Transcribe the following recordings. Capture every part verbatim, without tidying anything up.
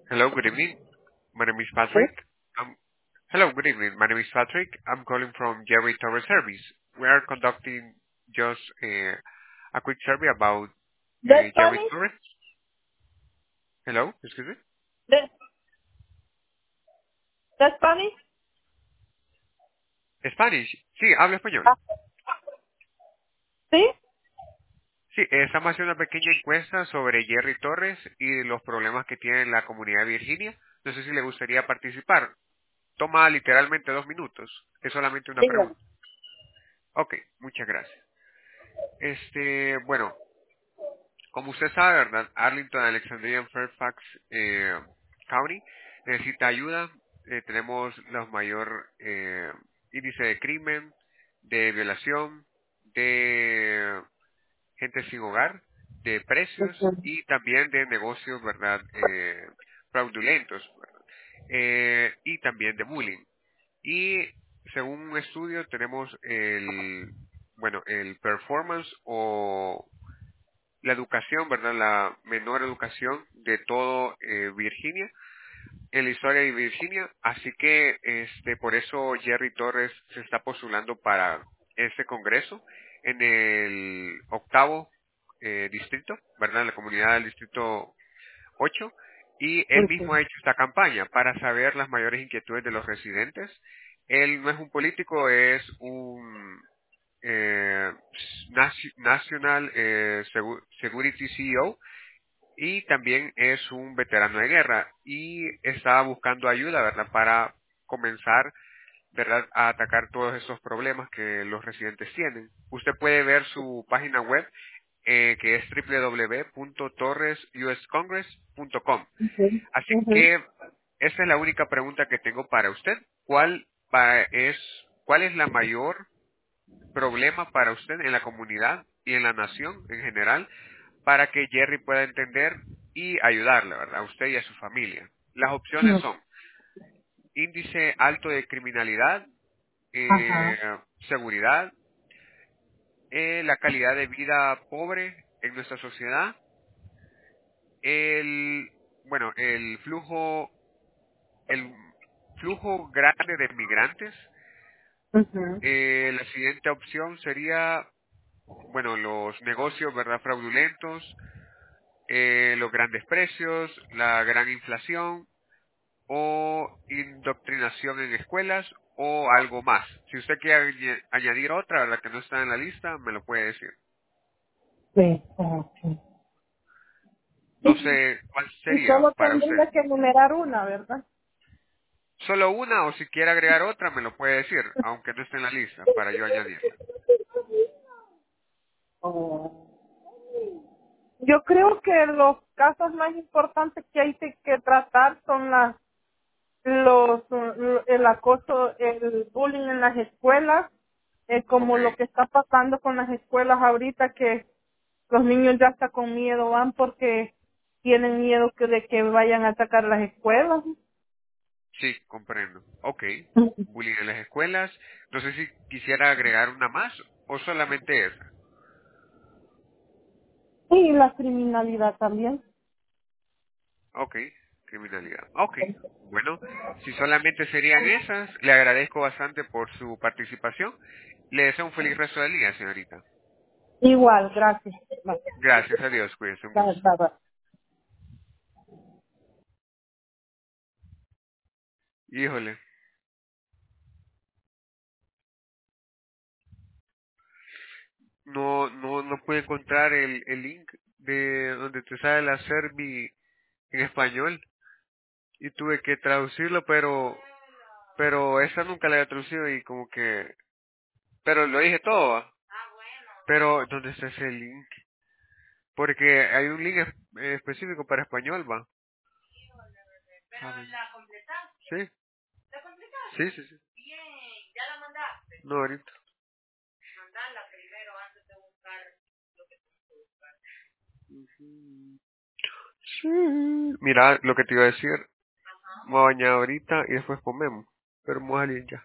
Hello, good evening. My name is Sí. Patrick. Um, hello, good evening. My name is Patrick. I'm calling from Jerry Torres Service. We are conducting just uh, a quick survey about ¿De uh, Jerry Spanish? Torres. Hello, excuse me. ¿De, de Spanish? Spanish. Sí, hablo español. Ah, ¿sí? Sí, eh, estamos haciendo una pequeña encuesta sobre Jerry Torres y los problemas que tiene la comunidad de Virginia. No sé si le gustaría participar. Toma literalmente dos minutos. Es solamente una Dígame. pregunta. Ok, muchas gracias. Este, bueno, como usted sabe, ¿verdad? Arlington, Alexandria, Fairfax eh, County necesita ayuda. Eh, tenemos los mayor eh, índice de crimen, de violación, de gente sin hogar, de precios Ujú. y también de negocios, ¿verdad? Eh, fraudulentos, ¿verdad? Eh, y también de bullying. Y según un estudio tenemos el, bueno, el performance o la educación, ¿verdad? La menor educación de todo eh, Virginia, en la historia de Virginia. Así que este por eso Jerry Torres se está postulando para este congreso en el octavo eh, distrito, ¿verdad? En la comunidad del distrito ocho. Y él mismo Ujú. ha hecho esta campaña para saber las mayores inquietudes de los residentes. Él no es un político, es un eh, naci- National eh, Segu- Security C E O y también es un veterano de guerra y estaba buscando ayuda, ¿verdad? Para comenzar, ¿verdad? A atacar todos esos problemas que los residentes tienen. Usted puede ver su página web eh, que es w w w punto torres u s congress punto com. Ujú. Así Ujú. que esa es la única pregunta que tengo para usted. ¿Cuál pa- es cuál es la mayor problema para usted en la comunidad y en la nación en general para que Jerry pueda entender y ayudarle, ¿verdad? A usted y a su familia? Las opciones Ujú. son índice alto de criminalidad, eh, Ajá. seguridad, eh, la calidad de vida pobre en nuestra sociedad, el, bueno, el flujo, el flujo grande de migrantes. Ujú. Eh, la siguiente opción sería, bueno, los negocios, ¿verdad? Fraudulentos, eh, los grandes precios, la gran inflación o indoctrinación en escuelas o algo más. Si usted quiere añe- añadir otra, la que no está en la lista, me lo puede decir. Sí. Ajá, sí. No Y, sé cuál y sería solo para usted. tendría que enumerar una, ¿verdad? Solo una o si quiere agregar otra, me lo puede decir, aunque no esté en la lista, para yo añadirla. Oh. Yo creo que los casos más importantes que hay que que tratar son las los uh, el acoso, el bullying en las escuelas, eh, Ok. como lo que está pasando con las escuelas ahorita, que los niños ya hasta con miedo van porque tienen miedo que de que vayan a atacar las escuelas. Sí, comprendo. Ok. Bullying en las escuelas. No sé si quisiera agregar una más o solamente esa. Y la criminalidad también. Ok. Criminalidad. Ok. Bueno, si solamente serían esas, le agradezco bastante por su participación. Le deseo un feliz resto del día, señorita. Igual, gracias. Bye. Gracias a Dios, cuídese, un Bye, gusto. bye, bye. Híjole, no, no, no pude encontrar el, el link de donde te sale la Servi en español y tuve que traducirlo, pero, pero esa nunca la había traducido y como que, pero lo dije todo, ¿va? Pero ¿dónde está ese link? Porque hay un link es- eh, específico para español, va. A ver. Sí, sí, sí, sí. No, ahorita. Sí. Mira lo que te iba a decir. Me voy a bañar ahorita y después comemos. Pero vamos a salir ya.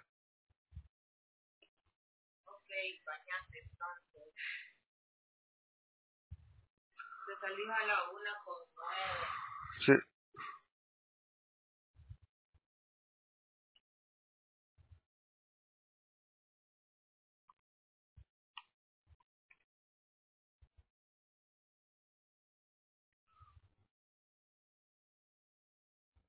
Sí.